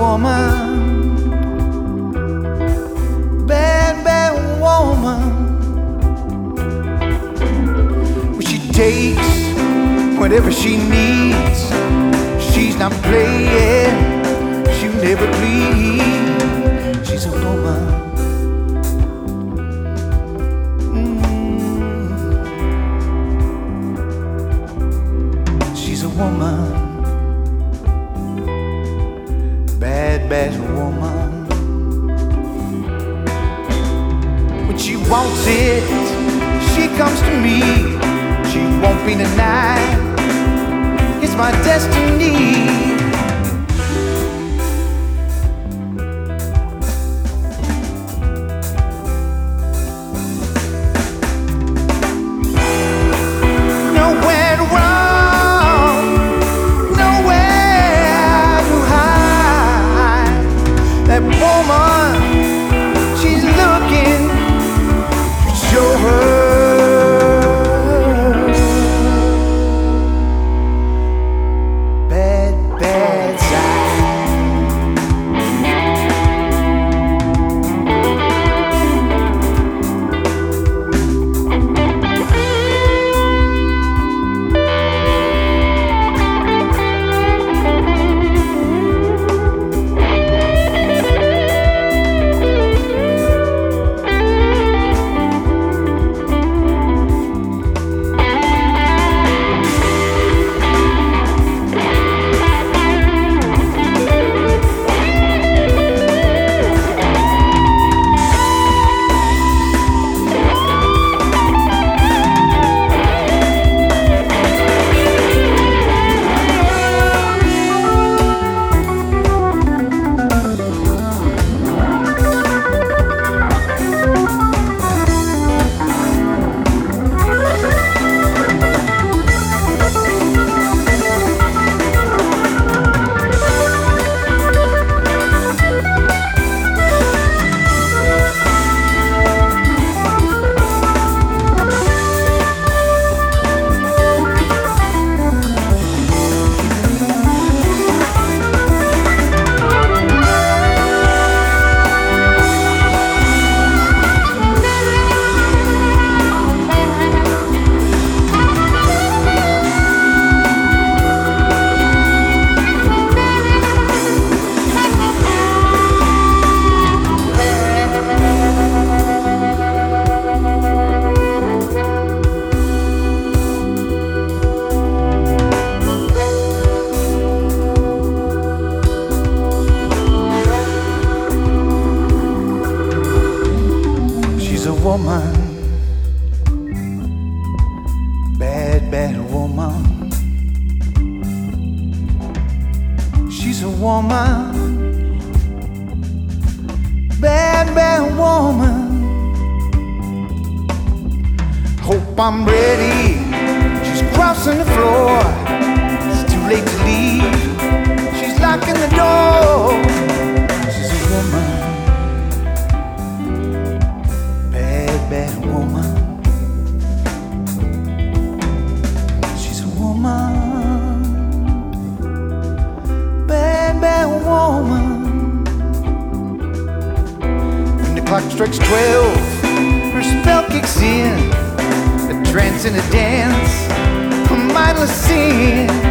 woman, bad, bad woman. Well, she takes whatever she needs. She's not playing, she'll never please. She's a woman. She's a woman, bad, bad woman. When she wants it, she comes to me. She won't be denied, it's my destiny. That woman, she's looking to show her bad, bad side. Woman, bad, bad woman. She's a woman, bad, bad woman. Hope I'm ready. She's crossing the floor. It's too late to leave. She's locking the door. She's a woman, bad woman. She's a woman, bad, bad woman. When the clock strikes 12, her spell kicks in. A trance and a dance, a mindless sin.